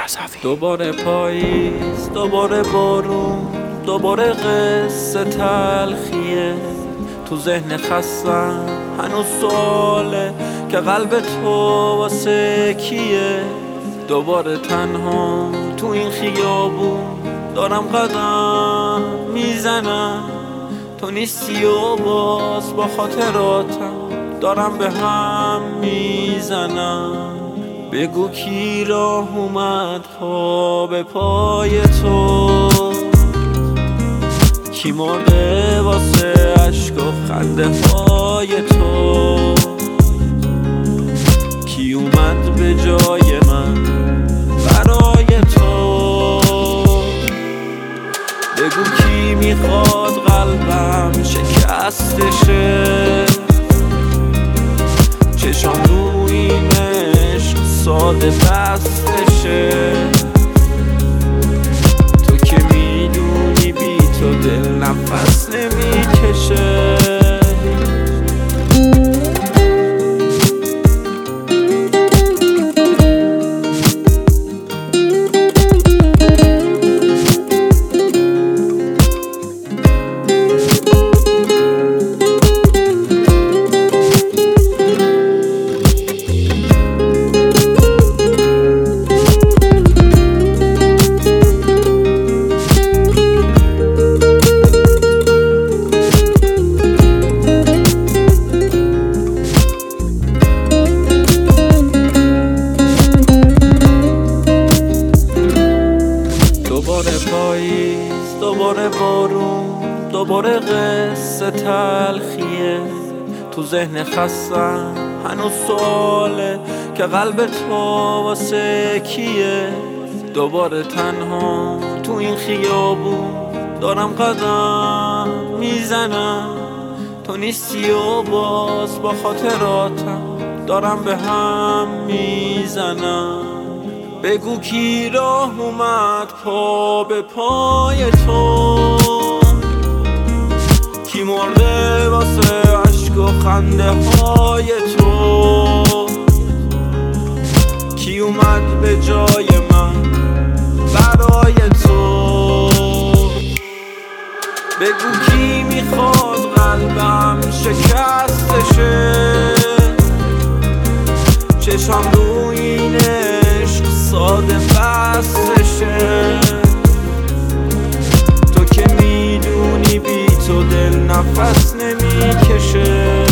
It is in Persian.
دوباره پاییز، دوباره بارون، دوباره قصه تلخیه. تو ذهن خستم هنوز سواله که قلب تو واسه کیه. دوباره تنها تو این خیابون دارم قدم میزنم. تو نیستی و باز با خاطراتم دارم به هم میزنم. بگو کی راه اومد پا به پای تو، کی مرده واسه عشق و خنده های تو، کی اومد به جای من برای تو. بگو کی میخواد قلبم شکستشه، چشام رو این عشق ساده بستشه. تو که میدونی بی تو دل نفس نمیکشه. دوباره پاییز، دوباره بارون، دوباره قصه تلخیه. تو ذهن خستم هنوز سواله که قلب تو واسه کیه. دوباره تنها تو این خیابون دارم قدم میزنم. تو نیستی و باز با خاطراتم دارم به هم میزنم. بگو کی راه اومد پا به پای تو، کی مرده واسه عشق و خنده های تو، کی اومد به جای من برای تو. بگو کی میخواد قلبم شکستشه، چشم رو این عشق ساده بستشه. تو که میدونی بی تو دل نفس نمیکشه.